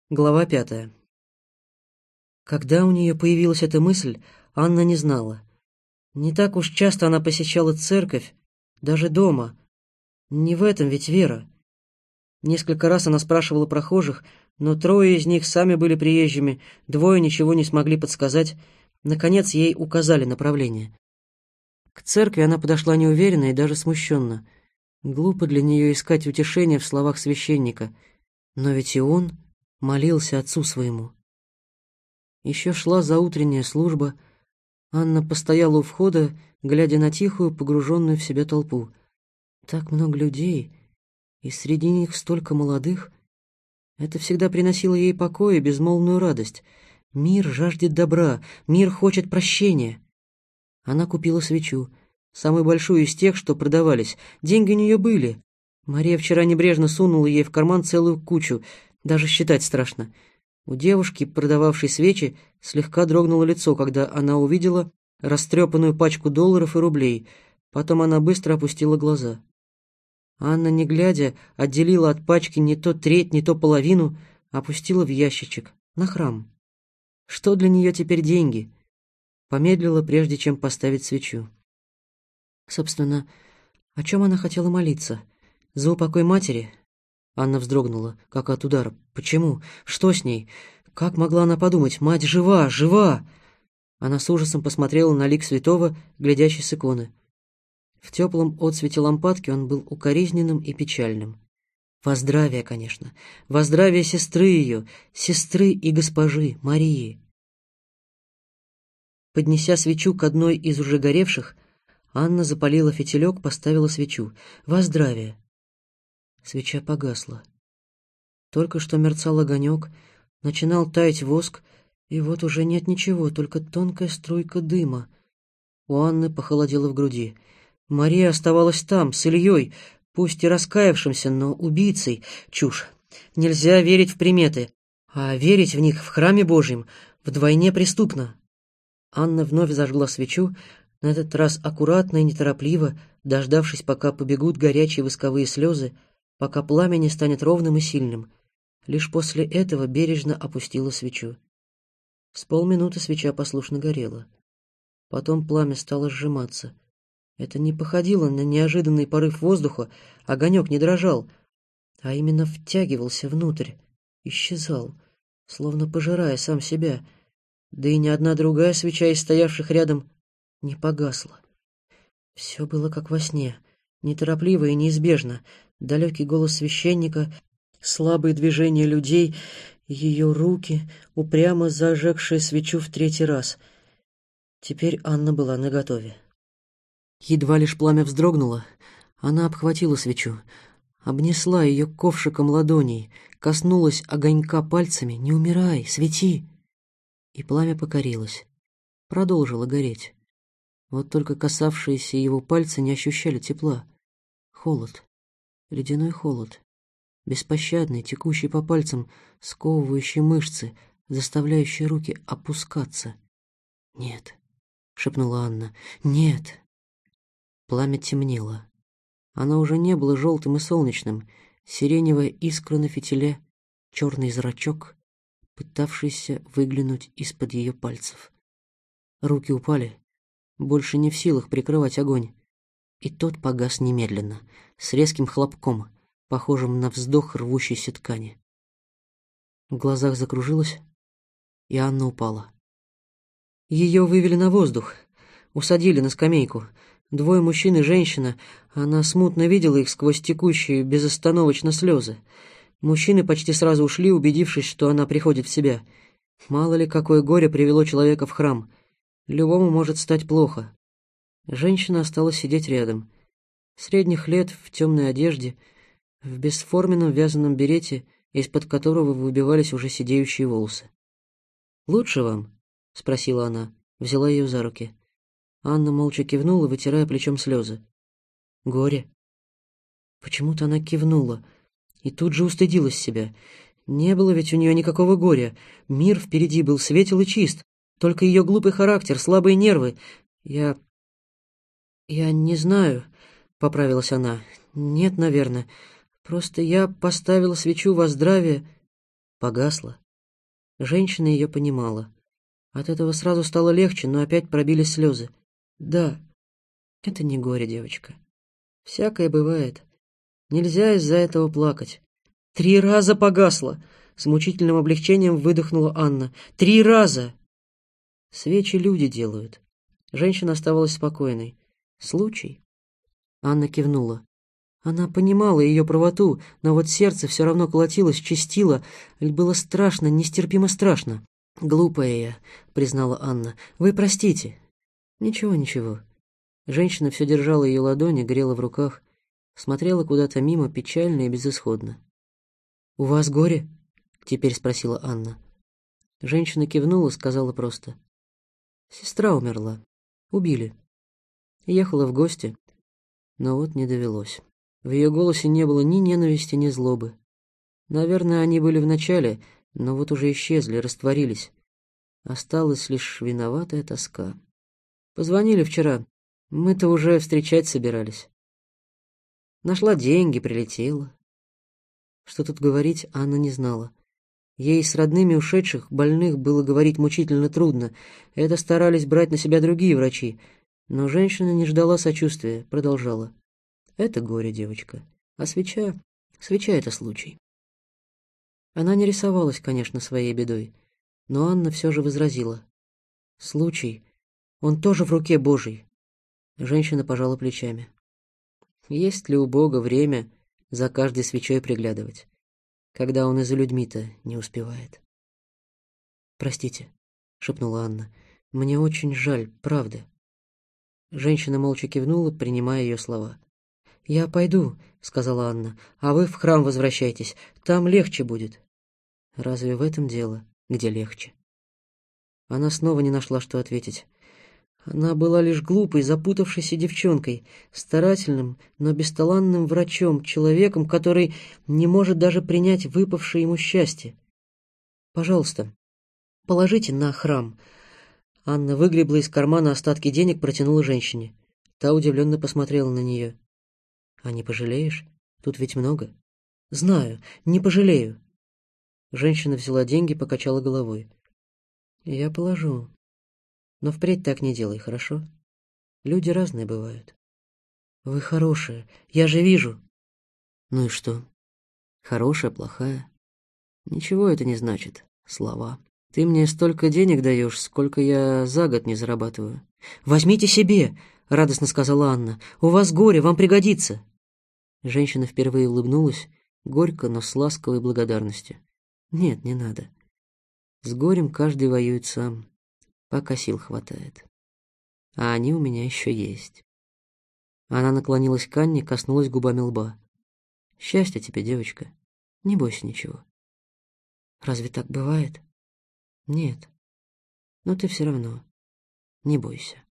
Глава 5. Когда у нее появилась эта мысль, Анна не знала. Не так уж часто она посещала церковь, даже дома. Не в этом ведь вера. Несколько раз она спрашивала прохожих, но трое из них сами были приезжими, двое ничего не смогли подсказать. Наконец ей указали направление. К церкви она подошла неуверенно и даже смущенно. Глупо для нее искать утешения в словах священника, но ведь и он молился отцу своему. Еще шла заутренняя служба. Анна постояла у входа, глядя на тихую, погруженную в себя толпу. Так много людей, и среди них столько молодых. Это всегда приносило ей покой и безмолвную радость. Мир жаждет добра, мир хочет прощения. Она купила свечу, самую большую из тех, что продавались. Деньги у нее были. Мария вчера небрежно сунула ей в карман целую кучу, даже считать страшно. У девушки, продававшей свечи, слегка дрогнуло лицо, когда она увидела растрепанную пачку долларов и рублей. Потом она быстро опустила глаза. Анна, не глядя, отделила от пачки не то треть, не то половину, опустила в ящичек, на храм. Что для нее теперь деньги? Помедлила, прежде чем поставить свечу. Собственно, о чем она хотела молиться? За упокой матери? Анна вздрогнула, как от удара. Почему? Что с ней? Как могла она подумать? Мать жива, жива! Она с ужасом посмотрела на лик святого, глядящий с иконы. В теплом отсвете лампадки он был укоризненным и печальным. Во здравие, конечно. Во здравие сестры ее, сестры и госпожи Марии. Поднеся свечу к одной из уже горевших, Анна запалила фитилек, поставила свечу. Во здравие. Свеча погасла. Только что мерцал огонек, начинал таять воск, и вот уже нет ничего, только тонкая струйка дыма. У Анны похолодело в груди. Мария оставалась там, с Ильей, пусть и раскаявшимся, но убийцей. Чушь. Нельзя верить в приметы, а верить в них в храме Божьем вдвойне преступно. Анна вновь зажгла свечу, на этот раз аккуратно и неторопливо, дождавшись, пока побегут горячие восковые слезы, пока пламя не станет ровным и сильным. Лишь после этого бережно опустила свечу. С полминуты свеча послушно горела. Потом пламя стало сжиматься. Это не походило на неожиданный порыв воздуха, огонек не дрожал, а именно втягивался внутрь, исчезал, словно пожирая сам себя, да и ни одна другая свеча из стоявших рядом не погасла. Все было как во сне, неторопливо и неизбежно. Далекий голос священника, слабые движения людей, ее руки, упрямо зажегшие свечу в третий раз. Теперь Анна была наготове. Едва лишь пламя вздрогнуло, она обхватила свечу, обнесла ее ковшиком ладоней, коснулась огонька пальцами. «Не умирай, свети!» И пламя покорилось, продолжило гореть. Вот только касавшиеся его пальцы не ощущали тепла. Холод, ледяной холод, беспощадный, текущий по пальцам, сковывающий мышцы, заставляющий руки опускаться. «Нет», — шепнула Анна, — «нет». Пламя темнело. Оно уже не было желтым и солнечным. Сиреневая искра на фитиле, черный зрачок, пытавшийся выглянуть из-под ее пальцев. Руки упали, больше не в силах прикрывать огонь. И тот погас немедленно, с резким хлопком, похожим на вздох рвущейся ткани. В глазах закружилось, и Анна упала. Ее вывели на воздух, усадили на скамейку. Двое мужчин и женщина, она смутно видела их сквозь текущие безостановочно слезы. Мужчины почти сразу ушли, убедившись, что она приходит в себя. Мало ли, какое горе привело человека в храм. Любому может стать плохо. Женщина осталась сидеть рядом. Средних лет, в темной одежде, в бесформенном вязаном берете, из-под которого выбивались уже сидеющие волосы. «Лучше вам?» — спросила она, взяла ее за руки. Анна молча кивнула, вытирая плечом слезы. «Горе». Почему-то она кивнула и тут же устыдилась себя. Не было ведь у нее никакого горя. Мир впереди был светел и чист. Только ее глупый характер, слабые нервы. Я не знаю», — поправилась она. «Нет, наверное. Просто я поставила свечу во здравие». Погасла. Женщина ее понимала. От этого сразу стало легче, но опять пробились слезы. Да, это не горе, девочка. Всякое бывает. Нельзя из-за этого плакать. 3 раза погасло! С мучительным облегчением выдохнула Анна. 3 раза! Свечи люди делают. Женщина оставалась спокойной. Случай? Анна кивнула. Она понимала ее правоту, но вот сердце все равно колотилось, чистило. Было страшно, нестерпимо страшно. «Глупая я», — признала Анна. «Вы простите». «Ничего, ничего». Женщина все держала ее ладони, грела в руках, смотрела куда-то мимо, печально и безысходно. «У вас горе?» — теперь спросила Анна. Женщина кивнула, сказала просто. «Сестра умерла. Убили. Ехала в гости, но вот не довелось». В ее голосе не было ни ненависти, ни злобы. Наверное, они были в начале, но вот уже исчезли, растворились. Осталась лишь виноватая тоска. Позвонили вчера. Мы-то уже встречать собирались. Нашла деньги, прилетела. Что тут говорить, Анна не знала. Ей с родными ушедших, больных было говорить мучительно трудно. Это старались брать на себя другие врачи. Но женщина не ждала сочувствия, продолжала. Это горе, девочка. А свеча... Свеча — это случай. Она не рисовалась, конечно, своей бедой. Но Анна все же возразила. Случай. Он тоже в руке Божьей. Женщина пожала плечами. Есть ли у Бога время за каждой свечой приглядывать, когда он и за людьми-то не успевает? «Простите», — шепнула Анна. «Мне очень жаль, правда». Женщина молча кивнула, принимая ее слова. «Я пойду», — сказала Анна, — «а вы в храм возвращайтесь, там легче будет». «Разве в этом дело, где легче?» Она снова не нашла, что ответить. Она была лишь глупой, запутавшейся девчонкой, старательным, но бесталанным врачом, человеком, который не может даже принять выпавшее ему счастье. «Пожалуйста, положите на храм». Анна выгребла из кармана остатки денег, протянула женщине. Та удивленно посмотрела на нее. «А не пожалеешь? Тут ведь много». «Знаю, не пожалею». Женщина взяла деньги, покачала головой. «Я положу. Но впредь так не делай, хорошо? Люди разные бывают». «Вы хорошая, я же вижу». «Ну и что? Хорошая, плохая? Ничего это не значит. Слова. Ты мне столько денег даешь, сколько я за год не зарабатываю». «Возьмите себе», — радостно сказала Анна. «У вас горе, вам пригодится». Женщина впервые улыбнулась, горько, но с ласковой благодарностью. «Нет, не надо. С горем каждый воюет сам, пока сил хватает. А они у меня еще есть». Она наклонилась к Анне, коснулась губами лба. «Счастья тебе, девочка. Не бойся ничего». «Разве так бывает?» «Нет. Но ты все равно не бойся».